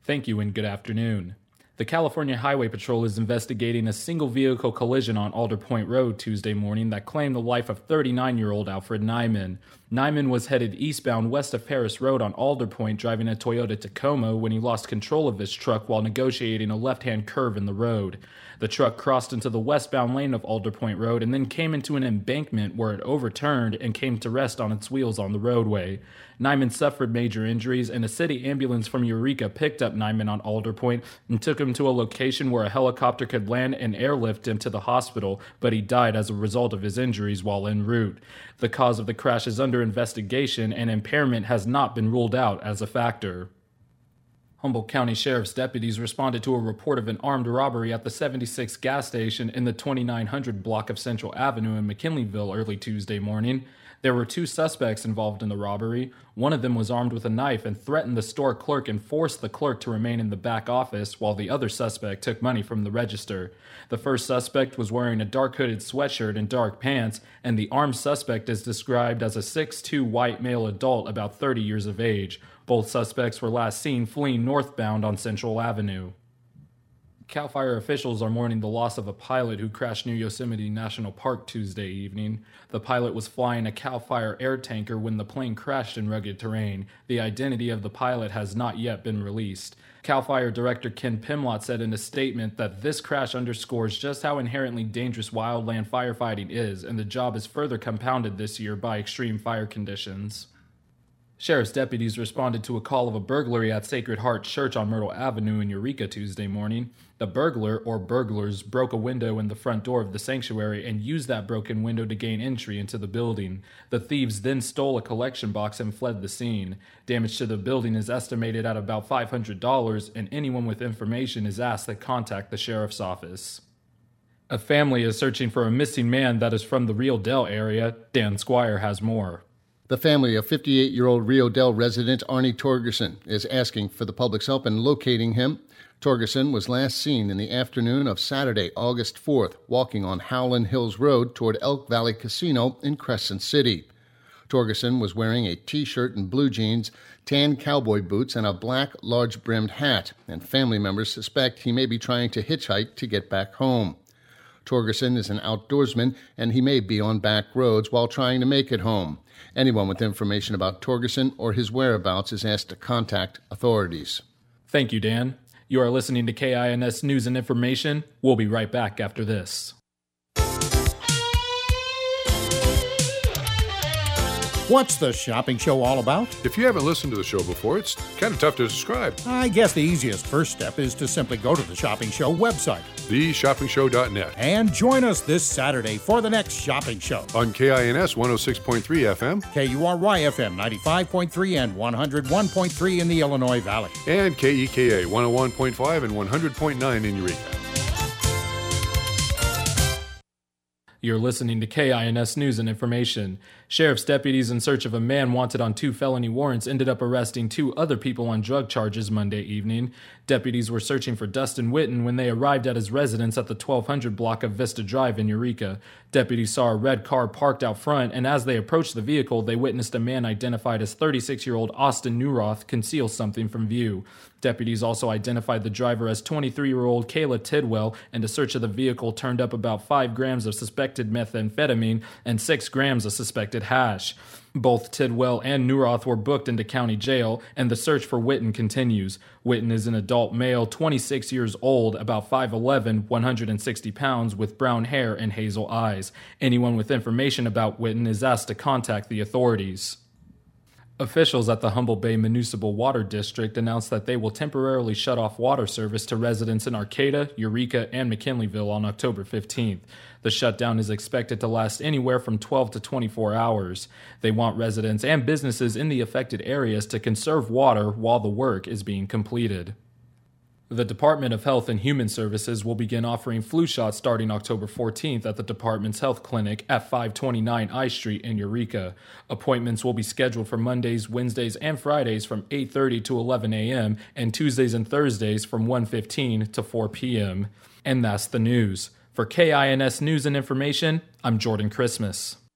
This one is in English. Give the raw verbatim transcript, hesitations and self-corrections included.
Thank you and good afternoon. The California Highway Patrol is investigating a single-vehicle collision on Alder Point Road Tuesday morning that claimed the life of thirty-nine-year-old Alfred Nyman. Nyman was headed eastbound west of Paris Road on Alder Point driving a Toyota Tacoma when he lost control of his truck while negotiating a left-hand curve in the road. The truck crossed into the westbound lane of Alder Point Road and then came into an embankment where it overturned and came to rest on its wheels on the roadway. Nyman suffered major injuries, and a city ambulance from Eureka picked up Nyman on Alder Point and took him to a location where a helicopter could land and airlift him to the hospital, but he died as a result of his injuries while en route. The cause of the crash is under investigation, and impairment has not been ruled out as a factor. Humboldt County Sheriff's deputies responded to a report of an armed robbery at the seventy-six gas station in the twenty-nine hundred block of Central Avenue in McKinleyville early Tuesday morning. There were two suspects involved in the robbery. One of them was armed with a knife and threatened the store clerk and forced the clerk to remain in the back office, while the other suspect took money from the register. The first suspect was wearing a dark hooded sweatshirt and dark pants, and the armed suspect is described as a six foot two white male adult about thirty years of age. Both suspects were last seen fleeing northbound on Central Avenue. CAL FIRE officials are mourning the loss of a pilot who crashed near Yosemite National Park Tuesday evening. The pilot was flying a CAL FIRE air tanker when the plane crashed in rugged terrain. The identity of the pilot has not yet been released. CAL FIRE Director Ken Pimlott said in a statement that this crash underscores just how inherently dangerous wildland firefighting is, and the job is further compounded this year by extreme fire conditions. Sheriff's deputies responded to a call of a burglary at Sacred Heart Church on Myrtle Avenue in Eureka Tuesday morning. The burglar, or burglars, broke a window in the front door of the sanctuary and used that broken window to gain entry into the building. The thieves then stole a collection box and fled the scene. Damage to the building is estimated at about five hundred dollars, and anyone with information is asked to contact the sheriff's office. A family is searching for a missing man that is from the Rio Dell area. Dan Squire has more. The family of fifty-eight-year-old Rio Dell resident Arnie Torgerson is asking for the public's help in locating him. Torgerson was last seen in the afternoon of Saturday, August fourth, walking on Howland Hills Road toward Elk Valley Casino in Crescent City. Torgerson was wearing a T-shirt and blue jeans, tan cowboy boots, and a black, large-brimmed hat, and family members suspect he may be trying to hitchhike to get back home. Torgerson is an outdoorsman, and he may be on back roads while trying to make it home. Anyone with information about Torgerson or his whereabouts is asked to contact authorities. Thank you, Dan. You are listening to K I N S News and Information. We'll be right back after this. What's the shopping show all about? If you haven't listened to the show before, it's kind of tough to describe. I guess the easiest first step is to simply go to the Shopping Show website, the shopping show dot net, and join us this Saturday for the next shopping show. On K I N S one oh six point three F M, K U R Y F M ninety-five point three and one oh one point three in the Illinois Valley, and K E K A one oh one point five and one hundred point nine in Eureka. You're listening to K I N S News and Information. Sheriff's deputies in search of a man wanted on two felony warrants ended up arresting two other people on drug charges Monday evening. Deputies were searching for Dustin Witten when they arrived at his residence at the twelve hundred block of Vista Drive in Eureka. Deputies saw a red car parked out front, and as they approached the vehicle, they witnessed a man identified as thirty-six-year-old Austin Newroth conceal something from view. Deputies also identified the driver as twenty-three-year-old Kayla Tidwell, and a search of the vehicle turned up about five grams of suspected methamphetamine and six grams of suspected hash. Both Tidwell and Newroth were booked into county jail, and the search for Witten continues. Witten is an adult male, twenty-six years old, about five eleven, one hundred sixty pounds, with brown hair and hazel eyes. Anyone with information about Witten is asked to contact the authorities. Officials at the Humboldt Bay Municipal Water District announced that they will temporarily shut off water service to residents in Arcata, Eureka, and McKinleyville on October fifteenth. The shutdown is expected to last anywhere from twelve to twenty-four hours. They want residents and businesses in the affected areas to conserve water while the work is being completed. The Department of Health and Human Services will begin offering flu shots starting October fourteenth at the department's health clinic at five twenty-nine I Street in Eureka. Appointments will be scheduled for Mondays, Wednesdays, and Fridays from eight thirty to eleven a.m. and Tuesdays and Thursdays from one fifteen to four p.m. And that's the news. For K I N S News and Information, I'm Jordan Christmas.